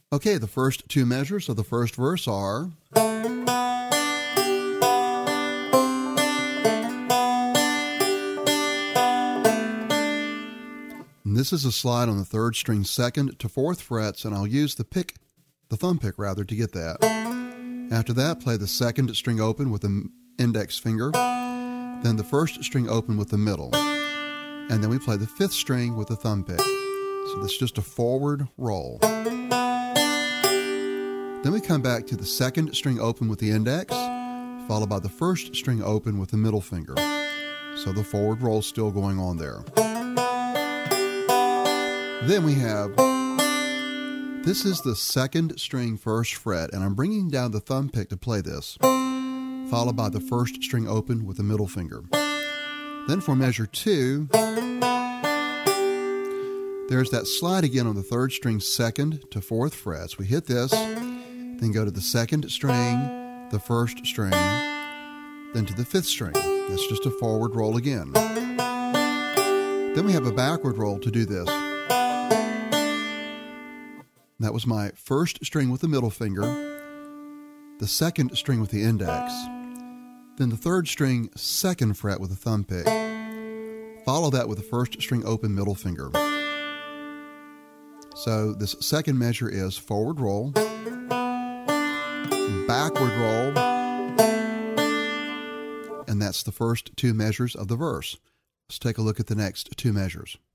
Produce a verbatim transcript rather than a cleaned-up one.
Okay, the first two measures of the first verse are... And this is a slide on the third string second to fourth frets, and I'll use the pick, the thumb pick rather, to get that. After that, play the second string open with the index finger, then the first string open with the middle, and then we play the fifth string with the thumb pick. So this is just a forward roll. Then we come back to the second string open with the index, followed by the first string open with the middle finger. So the forward roll is still going on there. Then we have, this is the second string first fret, and I'm bringing down the thumb pick to play this, followed by the first string open with the middle finger. Then for measure two, there's that slide again on the third string second to fourth frets. We hit this, then go to the second string, the first string, then to the fifth string. That's just a forward roll again. Then we have a backward roll to do this. That was my first string with the middle finger, the second string with the index, then the third string second fret with the thumb pick. Follow that with the first string open middle finger. So this second measure is forward roll, backward roll, and that's the first two measures of the verse. Let's take a look at the next two measures.